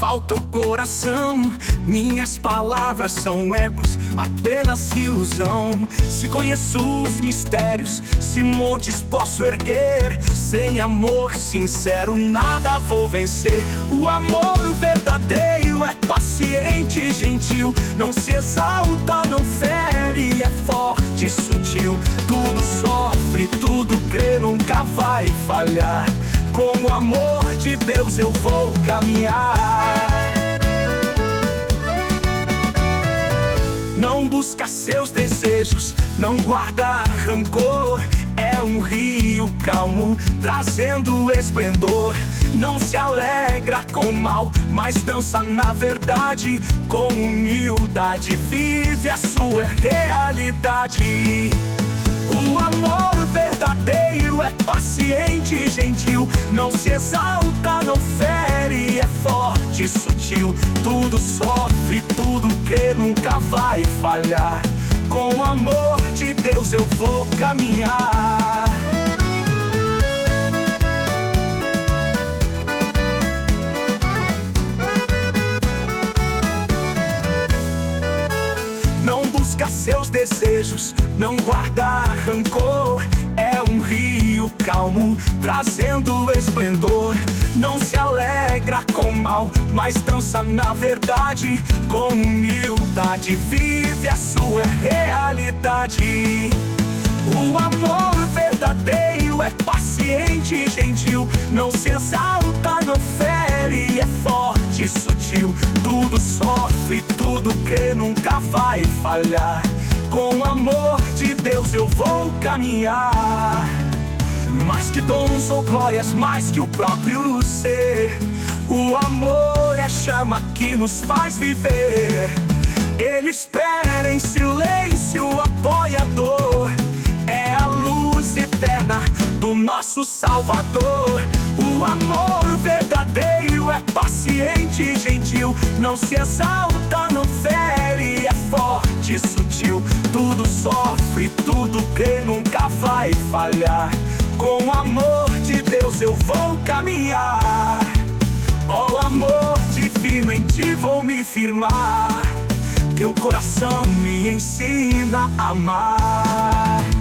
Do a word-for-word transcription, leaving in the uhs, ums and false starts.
falta o coração. Minhas palavras são ecos, apenas ilusão. Se conheço os mistérios, se montes posso erguer, sem amor sincero nada vou vencer. O amor verdadeiro é paciente e gentil, não se exalta, não fere, é forte e sutil. Tudo sofre, tudo crê, nunca vai falhar. Com o amor de Deus eu vou caminhar. Não busca seus desejos, não guarda rancor. É um rio calmo, trazendo esplendor. Não se alegra com o mal, mas dança na verdade. Com humildade vive a sua realidade. O amor verdadeiro é paciente e gentil, não se exalta, não fere, é forte e sutil. Tudo sofre, tudo crê, nunca vai falhar. Com o amor de Deus eu vou caminhar. Não busca seus desejos, não guarda rancor. É um rio calmo, trazendo esplendor. Não se alegra com o mal, mas dança na verdade. Com humildade vive a sua realidade. O amor verdadeiro é paciente e gentil, não se exalta, não fere, é forte e sutil. Tudo sofre, tudo crê, nunca vai falhar. Com o amor de Deus eu vou caminhar. Mais que dons ou glórias, mais que o próprio ser, o amor é a chama que nos faz viver. Ele espera em silêncio, apoiador. É a luz eterna do nosso Salvador. O amor verdadeiro é paciente e gentil, não se exalta, não fere, é forte e sutil. Tudo sofre, tudo crê, nunca vai falhar. Com o amor de Deus eu vou caminhar. Ó amor divino, em ti vou me firmar. Teu coração me ensina a amar.